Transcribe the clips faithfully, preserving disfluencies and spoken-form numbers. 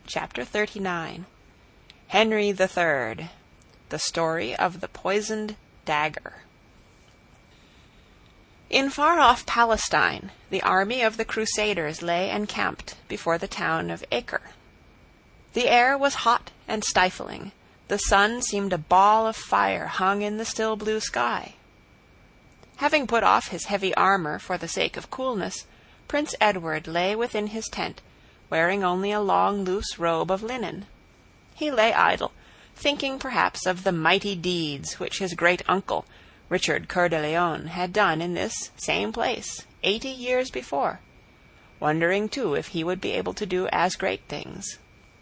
Chapter thirty-nine. Henry the Third. The Story of the Poisoned Dagger. In far-off Palestine, the army of the Crusaders lay encamped before the town of Acre. The air was hot and stifling. The sun seemed a ball of fire hung in the still blue sky. Having put off his heavy armor for the sake of coolness, Prince Edward lay within his tent, wearing only a long loose robe of linen. He lay idle, thinking perhaps of the mighty deeds which his great-uncle, Richard Coeur de Lion, had done in this same place eighty years before, wondering too if he would be able to do as great things.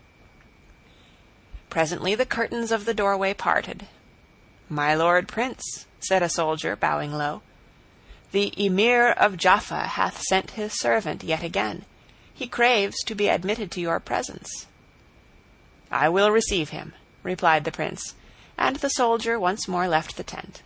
Presently the curtains of the doorway parted. "My lord Prince," said a soldier, bowing low, "the Emir of Jaffa hath sent his servant yet again. He craves to be admitted to your presence." "I will receive him," replied the prince, and the soldier once more left the tent.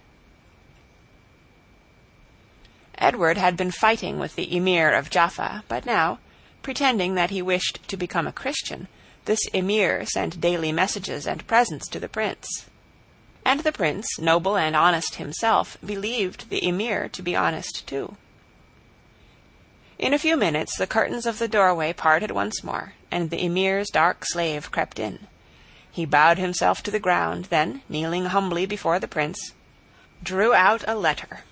Edward had been fighting with the Emir of Jaffa, but now, pretending that he wished to become a Christian, this Emir sent daily messages and presents to the prince. And the prince, noble and honest himself, believed the Emir to be honest too. In a few minutes the curtains of the doorway parted once more, and the Emir's dark slave crept in. He bowed himself to the ground, then, kneeling humbly before the prince, drew out a letter.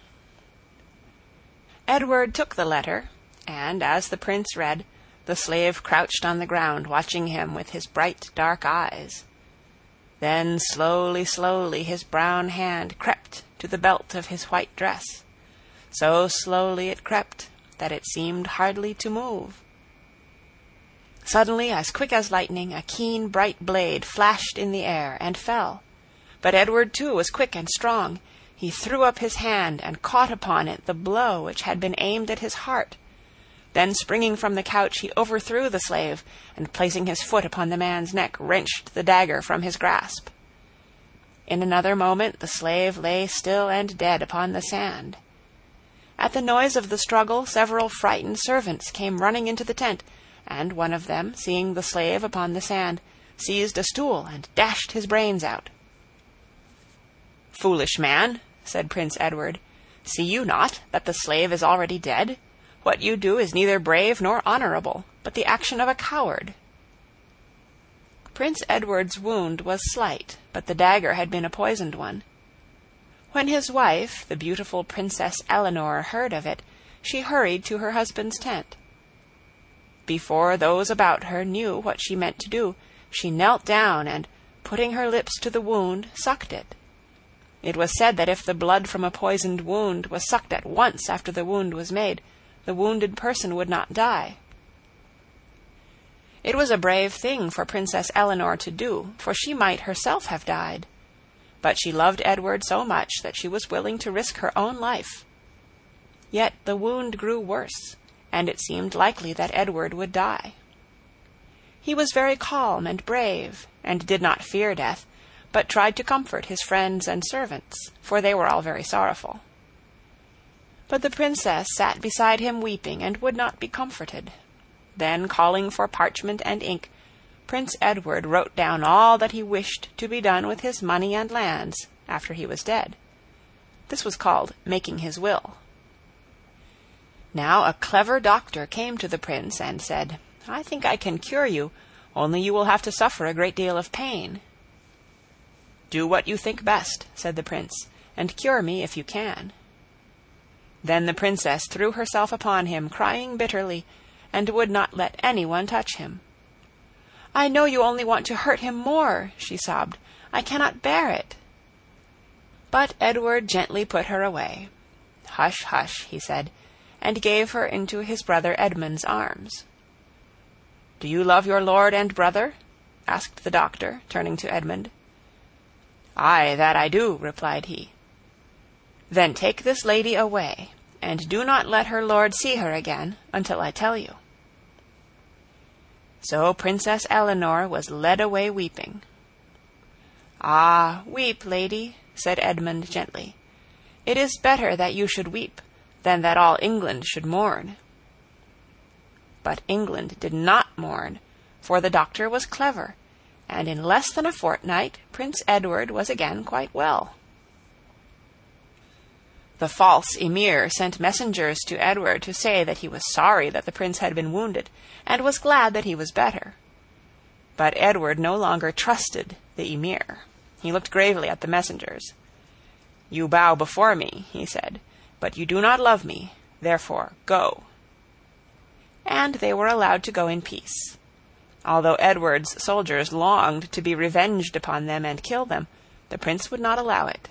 Edward took the letter, and, as the prince read, the slave crouched on the ground, watching him with his bright dark eyes. Then slowly, slowly his brown hand crept to the belt of his white dress. So slowly it crept that it seemed hardly to move. Suddenly, as quick as lightning, a keen, bright blade flashed in the air and fell. But Edward too was quick and strong. He threw up his hand and caught upon it the blow which had been aimed at his heart. Then, springing from the couch, he overthrew the slave, and placing his foot upon the man's neck, wrenched the dagger from his grasp. In another moment the slave lay still and dead upon the sand. At the noise of the struggle, several frightened servants came running into the tent, and one of them, seeing the slave upon the sand, seized a stool and dashed his brains out. "Foolish man," said Prince Edward, "see you not that the slave is already dead? What you do is neither brave nor honorable, but the action of a coward." Prince Edward's wound was slight, but the dagger had been a poisoned one. When his wife, the beautiful Princess Eleanor, heard of it, she hurried to her husband's tent. Before those about her knew what she meant to do, she knelt down and, putting her lips to the wound, sucked it. It was said that if the blood from a poisoned wound was sucked at once after the wound was made, the wounded person would not die. It was a brave thing for Princess Eleanor to do, for she might herself have died. But she loved Edward so much that she was willing to risk her own life. Yet the wound grew worse, and it seemed likely that Edward would die. He was very calm and brave, and did not fear death, but tried to comfort his friends and servants, for they were all very sorrowful. But the princess sat beside him weeping, and would not be comforted. Then, calling for parchment and ink, Prince Edward wrote down all that he wished to be done with his money and lands after he was dead. This was called making his will. Now a clever doctor came to the prince and said, "I think I can cure you, only you will have to suffer a great deal of pain." "Do what you think best," said the prince, "and cure me if you can." Then the princess threw herself upon him, crying bitterly, and would not let anyone touch him. "I know you only want to hurt him more," she sobbed. "I cannot bear it." But Edward gently put her away. "Hush, hush," he said, and gave her into his brother Edmund's arms. "Do you love your lord and brother?" asked the doctor, turning to Edmund. "Aye, that I do," replied he. "Then take this lady away, and do not let her lord see her again until I tell you." So Princess Eleanor was led away weeping. "Ah, weep, lady," said Edmund gently. "It is better that you should weep than that all England should mourn." But England did not mourn, for the doctor was clever, and in less than a fortnight Prince Edward was again quite well. The false Emir sent messengers to Edward to say that he was sorry that the prince had been wounded, and was glad that he was better. But Edward no longer trusted the Emir. He looked gravely at the messengers. "You bow before me," he said, "but you do not love me, therefore go." And they were allowed to go in peace. Although Edward's soldiers longed to be revenged upon them and kill them, the prince would not allow it.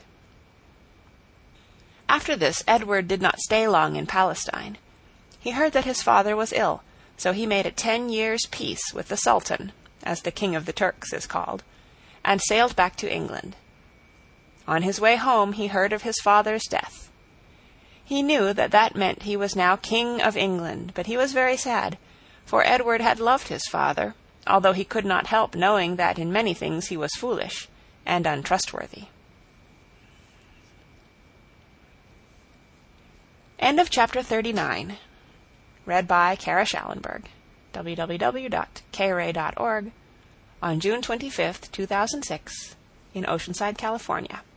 After this, Edward did not stay long in Palestine. He heard that his father was ill, so he made a ten years' peace with the Sultan, as the King of the Turks is called, and sailed back to England. On his way home he heard of his father's death. He knew that that meant he was now King of England, but he was very sad, for Edward had loved his father, although he could not help knowing that in many things he was foolish and untrustworthy. End of chapter thirty-nine. Read by Kara Schallenberg. w w w dot k ray dot org on June twenty-fifth, two thousand six, in Oceanside, California.